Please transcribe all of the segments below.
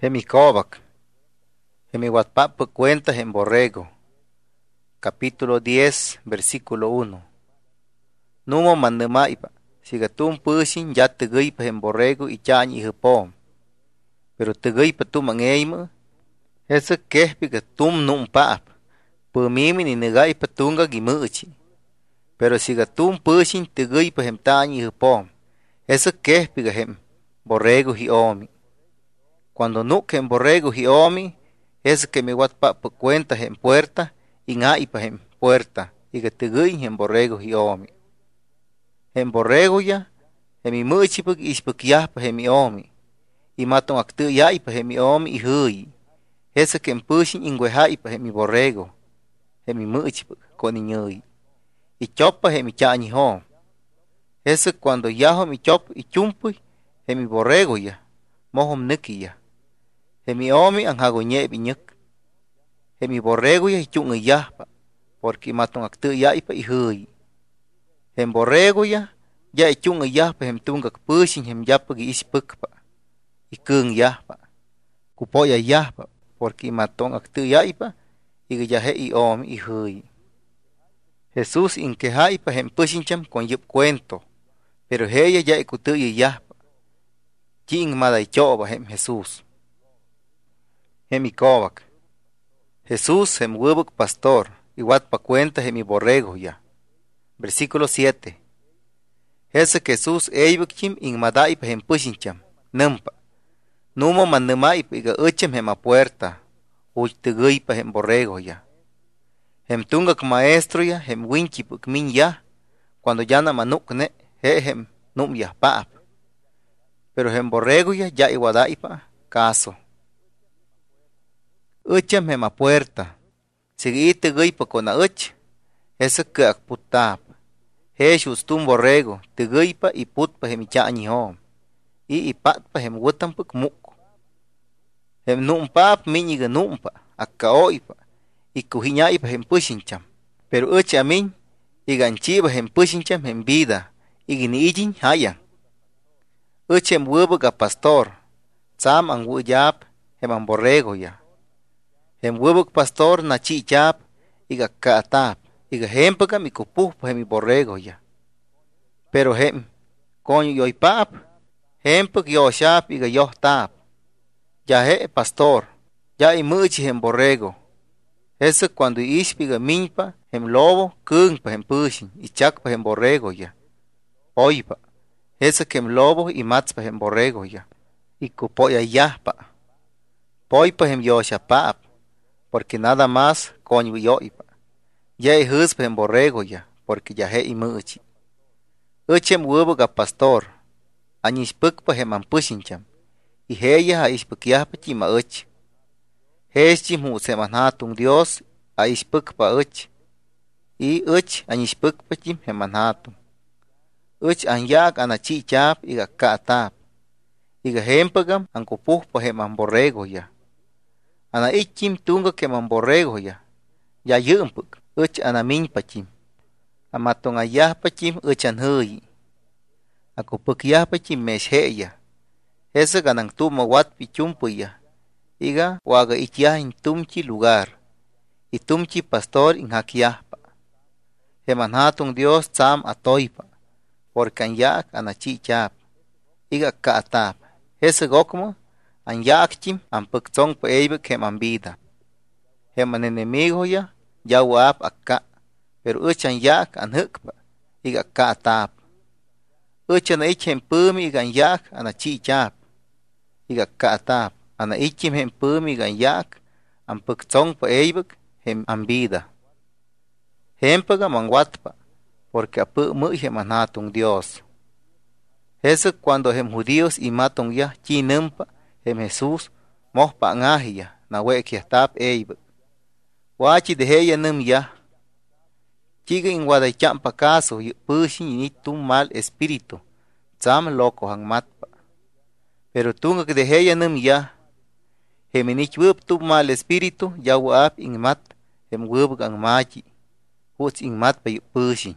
Hemi Kovac, Hemi Watpapa cuenta en Borrego, capítulo 10, versículo 1. Numo mannemaipa, sigatum pushin ya tegeipa en Borrego y chañi hepom. Pero tegeipa tum angeima, ese kehpiga tum num paap, pumimi ni negaipa tunga gimuchi. Pero sigatum pushin tegeipa hem tañi hepom, ese kehpiga hem Borrego hi omi. Cuando nuke en Borrego hi omi, es que mi watpapa cuenta en puerta, y ngaipa en puerta, y que tegui en Borrego hi omi. En Borrego ya, en mi muchipuk ispuk yahpa en mi omi, y maton actu yaipa en mi omi y hui. Es que en pushin ingwehaipa en mi Borrego, en mi muchipuk con niñui. Y chopa en mi chañi hom. Es cuando yaho mi chop y chumpuy en mi Borrego ya, mohom neki ya. Hemi omi ang hagoñe biñuk. Hemi Borrego ya hichung yahpa, porque matong actu yaipa y hui. Hem Borrego ya hichung yahpa hem tungak pushin hem yapa gi ispukpa, y kung yahpa. Kupoya yahpa, porque matong actu yaipa, y yahe y omi y hui. Jesús inkehaipa hem pushincham con yup cuento, pero heya ya ikutu yahpa. King maday choba hem Jesús. Hemi Kovac. Jesús hem wubuk pastor, y watpa cuenta hemi Borrego ya. Versículo 7. Ese Jesús eibukchim in madaipa hem pushincham, numpa. Numo mannemaipa iga uchem hem a puerta, uch tegeipa hem Borrego ya. Hem tungak maestro ya, hem winchipuk min ya, cuando ya na manukne, hem num ya paap. Pero hem Borrego ya iwadaipa, caso. Ucham hem a puerta, sigi tegeipa con a uch, ese que akputap. Jesús tum Borrego, tegeipa y putpa hem chañi hom, y ipatpa hem wutampuk muk. Hem numpap miñiga numpa, akaoipa, y kuhiñaipa hem pushincham. Pero uch amin, y ganchiba hem pushincham hem vida, y giniijin hayan. Uch hem wubuga pastor, tsam ang wuyap hem ang Borrego ya. Hem wubuk pastor na chichap, iga kaatap, iga hempaga mi kupuhpa hemi Borrego ya. Pero hem, konyo yoipap, hempag yoshap iga yohtap. Ya he pastor, ya imuchi hem Borrego. Ese cuando ispiga minpa, hem lobo, kungpa hem pushin, ichakpa hem Borrego ya. Oipa, ese kem lobo y matzpa hem Borrego ya. Y kupoya yahpa. Poipa hem yoshapap. Porque nada más coño yoipa. Ya huspa en Borrego ya, porque ya he imuchi. Uchem wubuga pastor, añispukpa heman pushincham, y heya ha ispukyapa chima uch. Heschim hu semanhatung Dios a ispukpa uch, y uch añispukpa chim hemanhatung. Uch anyak anachichap iga kaatap, iga hempagam ankupuhpa heman Borrego ya. Ana ichim tunga keman Borrego ya yumpuk, uch ana minpachim. Amatong ayahpachim uch an hui. Akupuk yahpachim mesheya. Ese ganang tuma wat pichumpu ya. Iga waga ichyahin tumchi lugar. Y tumchi pastor in hakyahpa. Hemanhatong Dios tsam atoipa. Porque an yak ana chichap. Iga kaatap. Ese gokmo an yakchim an puktsong pa eibuk hem an vida. Hem an enemigo ya wap akka. Pero uch an yak an hukpa. Iga kaatap. Uch an ich hem pumi iga an yak an a chichap. Iga kaatap. An ichim hem pumi iga an yak an puktsong pa eibuk hem an vida. Hempaga man watpa. Porque apu mu hem an hatung Dios. Eso cuando hem judíos y matong ya chinumpa hem Jesús mohpa ngahiya na wekiastap eibuk. Wachi de heya num ya. Chiga in waday champa caso yu pushin ni tum mal espíritu. Tsam loco hang matpa. Pero tunga de heya num ya. Heminich wup tum mal espíritu ya wap in mat hem wubuk ang machi. Huts in mat pa yu pushin.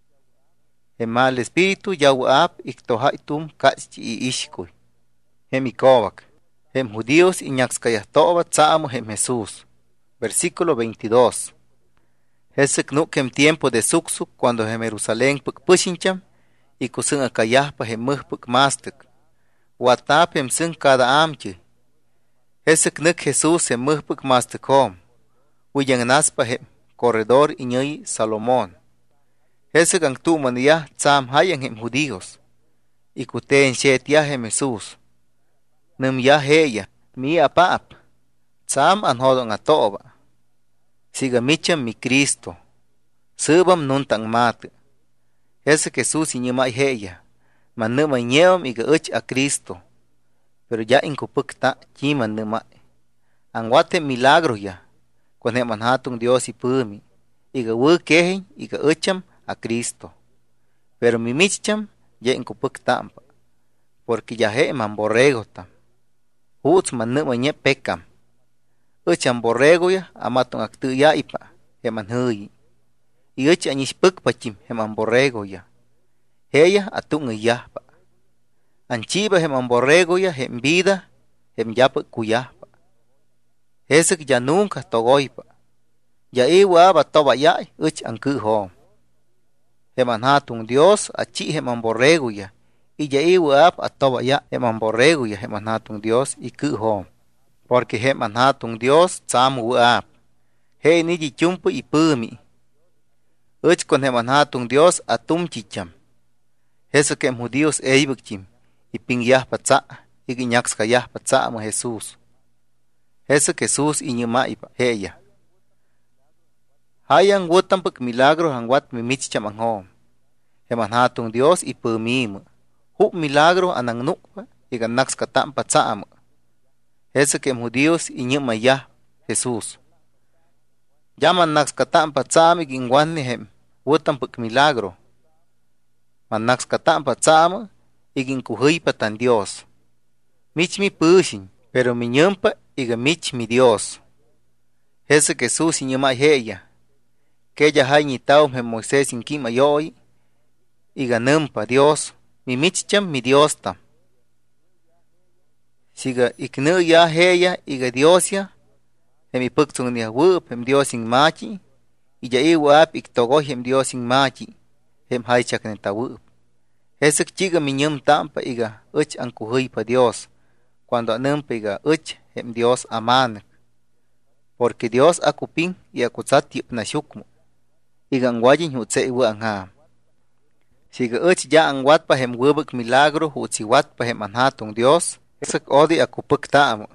Hem mal espíritu ya wap iktohay tum kachi i ishkoy. Hemi Kovac. Hem judíos iñaxcayahtoba tzaamu hem Jesús. Versículo 22. Hesek nuk hem tiempo de suksuk cuando hem Jerusalén puk pushincham y kusung akayahpa hem muhpuk mastuk. Watap hem sung cada amche. Hesek nuk Jesús hem muhpuk mastuk hom. Uyang naspa hem corredor iñuy Salomón. Hesek ang tumaniyah tsam hayang hem judíos. Y kuteen shetya hem Jesús. Num ya heya mi apap. Tsam anhodong atoba. Siga micham mi Cristo. Subam nuntang mate. Hesek Jesús iñumay heya. Manumay ñewam iga uch a Cristo. Pero ya inkupuk ta chiman numay. Ang wate milagro ya. Kung heman hatong Dios ipumi. Iga wukehin iga ucham a Cristo. Pero mi micham ya inkupuk tampa. Porque ya he man borrego tam. Huts man numay nye pekam. Ucham borrego ya amatong aktu ya ipa. Heman huyi. I uch anishpuk pachim heman borrego ya. Heya atung yahpa. Anchiba heman borrego ya hem vida hem yapuk kuyahpa. Hesek ya nunca togoypa. Ya iwa aba toba ya uch anku hom. Heman hatung Dios achi heman borrego ya. Y ya iwa ab atoba ya heman borrego ya heman hatung Dios iku hom. Porque heman hatung Dios tsam uab. He ni di chumpu ipumi. Uch kon heman hatung Dios atum chicham. Hesek hem judíos eibukchim. Iping yahpa tsa. Igiñaxka yahpa tsa mo Jesús. Hesek Jesús iñumaipa heya. Hayang wotampuk milagro hangwat mimichcham ang hom. Heman hatung Dios ipumim. Huk milagro anang nukpa. Iga naxka tampa tsa mo. Hesek hem judíos iñumayah Jesús. Yaman naxka tampa tsa mo igingwanni hem. Wotampuk milagro. Man naxka tampa tsa mo iginkuhuypa tan Dios. Mich mi pushin. Pero mi nyumpa iga mich mi Dios. Hesek Jesús iñumay heya. Keya hay nitaum hem Moisés inkima yoy. Iga numpa Dios. Mi michcham mi Dios tam. Siga iknu ya heya iga Dios ya. Hem ipuktsung niya wup hem Dios ing machi. Ija iwap iktogoy hem Dios ing machi. Hem haychak neta wup. Hesek chiga mi nyum tampa iga uch ang kuhuypa Dios. Cuando anumpa iga uch hem Dios amanak. Porque Dios akuping y akutsat yip na shukmo. Iga ang wajin hutse iwa ang ham. Siga uch ya ang watpa hem wubuk milagro hutsi watpa hem anhatong Dios. Hesek odi akupuk taamo.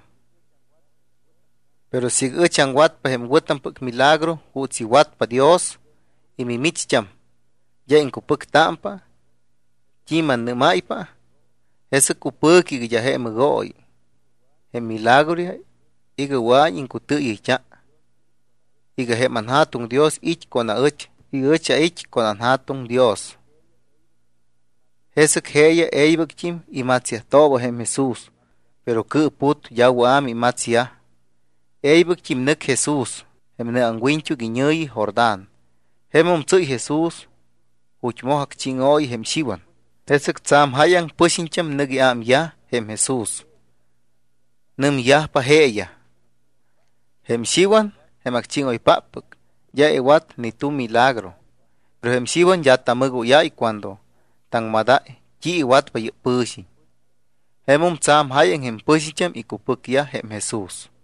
Pero siga uch ang watpa hem wutampuk milagro hutsi watpa Dios. Imimichcham. Ya inkupuk tampa. Chiman numaipa. Hesek upuk iga ya hem goy. Hem milagro ya. Iga wany inkutu icha. Iga hem anhatong Dios ich kona uch. Iga ucha ich kona anhatong Dios. Hesek heya eibakchim imatsiah tobo hem Jesús. Pero ku put ya wam imatsiah. Eibakchim nuk Jesús. Hem ne angwinchu giñuy Jordán. Hem umtsuy Jesús. Uchmohak chingoy hem shiwan. Hesek tsam hayang pushincham nugi am ya hem Jesús. Num ya pa heya. Hem shiwan hem akchingoy papuk. Ya ewat ni tu milagro. Pero hem shiwan ya tamugo ya y cuando tang madae ki iwat pa pushi. Hem tsam hayang hem pushincham ikupuk ya hem Jesús.